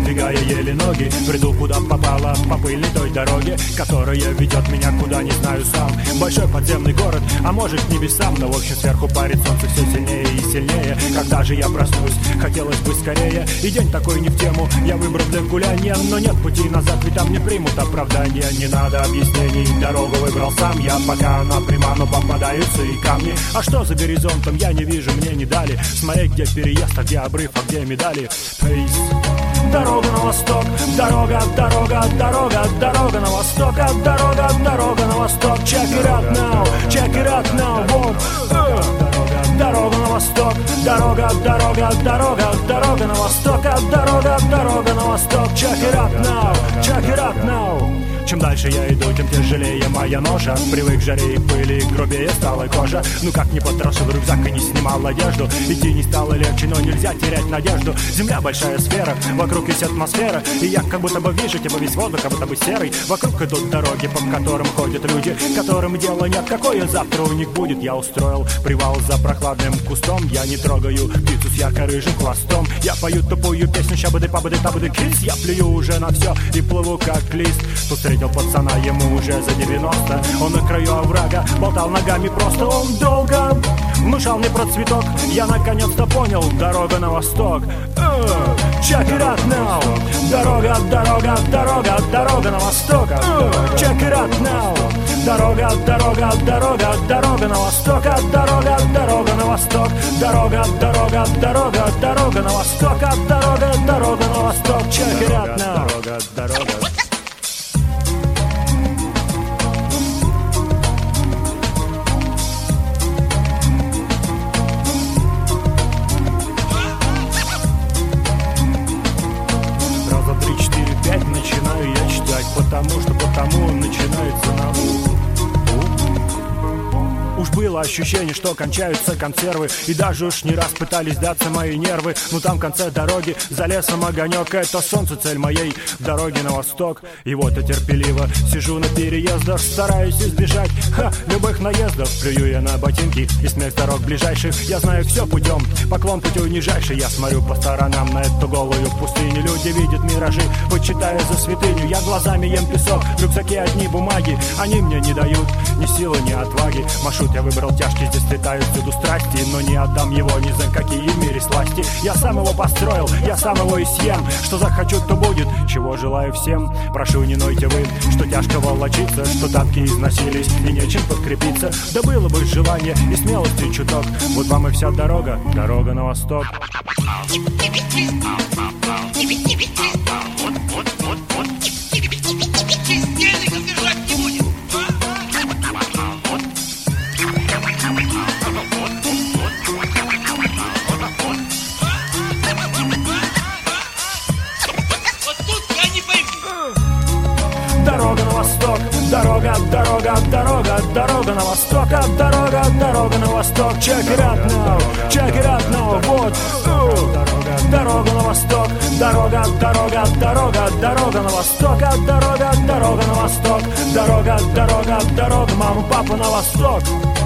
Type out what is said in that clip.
передвигая еле ноги. Бреду куда попало, по пыльной той дороге, которая ведет меня куда не знаю сам. Большой подземный город, а может к небесам. Но в общем сверху парит солнце все сильнее и сильнее. Когда же я проснусь, хотелось бы скорее. И день такой не в тему, я выбрал для гуляния. Но нет пути назад, ведь там не примут оправдания. Не надо объяснений, дорогу выбрал сам я. Пока она пряма, но попадаются и камни. А что за горизонтом, я не вижу, мне не дали смотреть, где переезд, а где обрыв, а где медали. Дорога на восток, дорога, дорога, дорога, дорога на восток, дорога, дорога на восток. Check it out now, вот. Дорога на восток, дорога, дорога, дорога, дорога на восток, дорога, дорога на восток. Check it out now. Чем дальше я иду, тем тяжелее моя ноша. Привык к жаре и пыли, грубее стала кожа. Ну как не потрошил рюкзак и не снимал одежду. Идти не стало легче, но нельзя терять надежду. Земля большая сфера, вокруг есть атмосфера. И я как будто бы вижу, типа весь воздух, как будто бы серый. Вокруг идут дороги, по которым ходят люди, которым дела нет, какое завтра у них будет. Я устроил привал за прохладным кустом. Я не трогаю птицу с ярко-рыжим хвостом. Я пою тупую песню щабады-пабады-табады кис. Я плюю уже на все и плыву как лист. Тут встретил пацана, ему уже за 90. Он на краю оврага, болтал ногами просто. Он долго внушал мне про цветок. Я наконец-то понял, дорога на восток. Check it out now. Дорога, дорога, дорога, дорога на восток. Check it out now. Дорога, дорога, дорога, дорога на восток. Дорога, дорога на восток. Дорога, дорога, дорога, дорога на восток. Дорога, дорога на восток. Check it out now. Дорога, дорога. Начинаю я читать, потому начинается на Уж было ощущение, что кончаются консервы. И даже уж не раз пытались сдаться мои нервы. Но там в конце дороги, за лесом огонек. Это солнце, цель моей дороги на восток. И вот я терпеливо сижу на переездах, стараюсь избежать любых наездов. Плюю я на ботинки и смех дорог ближайших. Я знаю все путем, поклон путю нижайший. Я смотрю по сторонам на эту голую пустыню. Люди видят миражи, почитая за святыню. Я глазами ем песок, в рюкзаке одни бумаги. Они мне не дают ни силы, ни отваги. Маршрут я выбрал тяжкий, здесь летают всюду страсти. Но не отдам его ни за какие в мире сласти. Я сам его построил, я сам его и съем. Что захочу, то будет, чего желаю всем. Прошу, не нойте вы, что тяжко волочиться, что тапки износились и нечем подкрепиться. Да было бы желание и смелости чуток. Вот вам и вся дорога, дорога на восток. Дорога на восток, дорога, дорога, дорога, дорога на восток, дорога, дорога на восток. Check it out now, вот. Дорога на восток, дорога, дорога, дорога, дорога на восток, дорога, дорога на восток, дорога, дорога, дорога, мама, папа на восток.